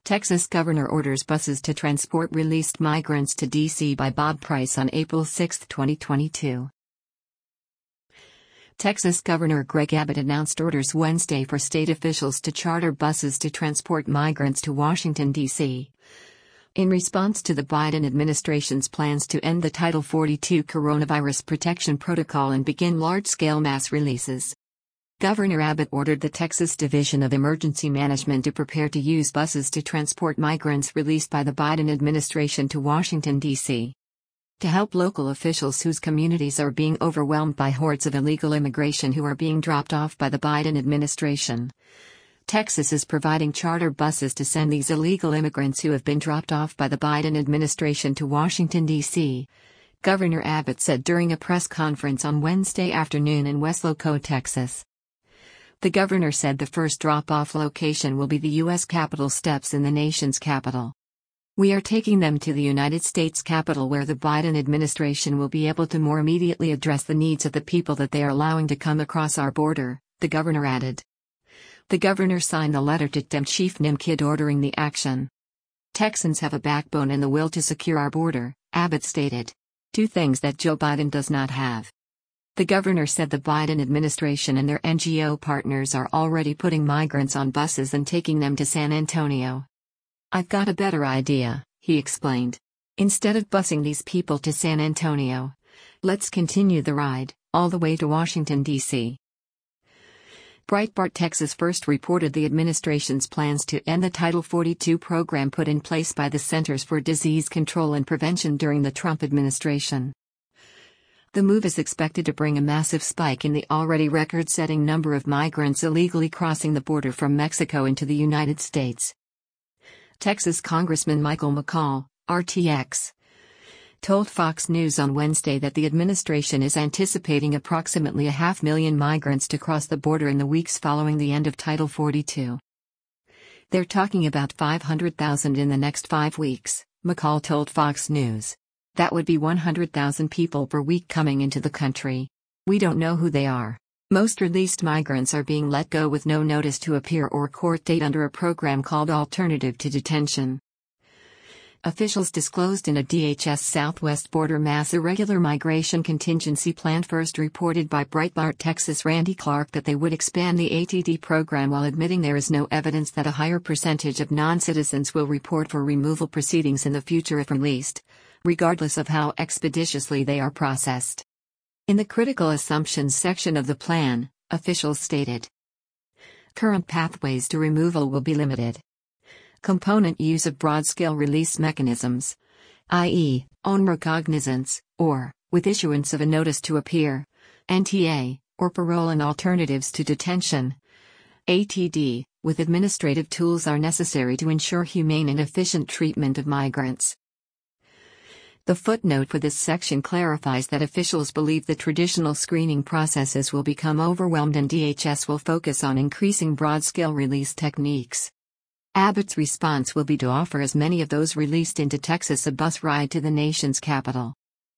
Texas governor orders buses to transport released migrants to D.C. by Bob Price on April 6, 2022. Texas Governor Greg Abbott announced orders Wednesday for state officials to charter buses to transport migrants to Washington, D.C. in response to the Biden administration's plans to end the Title 42 coronavirus protection protocol and begin large-scale mass releases. Governor Abbott ordered the Texas Division of Emergency Management to prepare to use buses to transport migrants released by the Biden administration to Washington, D.C. to help local officials whose communities are being overwhelmed by hordes of illegal immigration who are being dropped off by the Biden administration. Texas is providing charter buses to send these illegal immigrants who have been dropped off by the Biden administration to Washington, D.C., Governor Abbott said during a press conference on Wednesday afternoon in Weslaco, Texas. The governor said the first drop-off location will be the U.S. Capitol steps in the nation's capital. We are taking them to the United States Capitol where the Biden administration will be able to more immediately address the needs of the people that they are allowing to come across our border, the governor added. The governor signed the letter to Dem Chief Nim Kidd ordering the action. Texans have a backbone and the will to secure our border, Abbott stated. Two things that Joe Biden does not have. The governor said the Biden administration and their NGO partners are already putting migrants on buses and taking them to San Antonio. I've got a better idea, he explained. Instead of busing these people to San Antonio, let's continue the ride, all the way to Washington, D.C. Breitbart Texas first reported the administration's plans to end the Title 42 program put in place by the Centers for Disease Control and Prevention during the Trump administration. The move is expected to bring a massive spike in the already record-setting number of migrants illegally crossing the border from Mexico into the United States. Texas Congressman Michael McCaul, RTX, told Fox News on Wednesday that the administration is anticipating approximately 500,000 migrants to cross the border in the weeks following the end of Title 42. They're talking about 500,000 in the next 5 weeks, McCaul told Fox News. That would be 100,000 people per week coming into the country. We don't know who they are. Most released migrants are being let go with no notice to appear or court date under a program called Alternative to Detention. Officials disclosed in a DHS Southwest Border Mass Irregular Migration Contingency Plan first reported by Breitbart Texas Randy Clark that they would expand the ATD program while admitting there is no evidence that a higher percentage of non-citizens will report for removal proceedings in the future if released, regardless of how expeditiously they are processed. In the Critical Assumptions section of the plan, officials stated, current pathways to removal will be limited. Component use of broad-scale release mechanisms, i.e., on recognizance, or, with issuance of a notice to appear, NTA, or parole and alternatives to detention, ATD, with administrative tools are necessary to ensure humane and efficient treatment of migrants. The footnote for this section clarifies that officials believe the traditional screening processes will become overwhelmed and DHS will focus on increasing broad-scale release techniques. Abbott's response will be to offer as many of those released into Texas a bus ride to the nation's capital.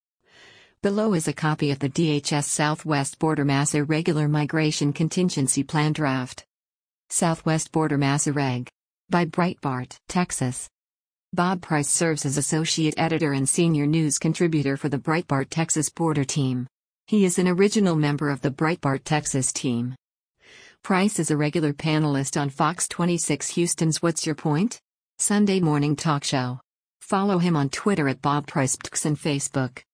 Below is a copy of the DHS Southwest Border Mass Irregular Migration Contingency Plan draft. Southwest Border Mass Irreg. By Breitbart, Texas. Bob Price serves as associate editor and senior news contributor for the Breitbart Texas Border team. He is an original member of the Breitbart Texas team. Price is a regular panelist on Fox 26 Houston's What's Your Point? Sunday morning talk show. Follow him on Twitter at Bob Price and Facebook.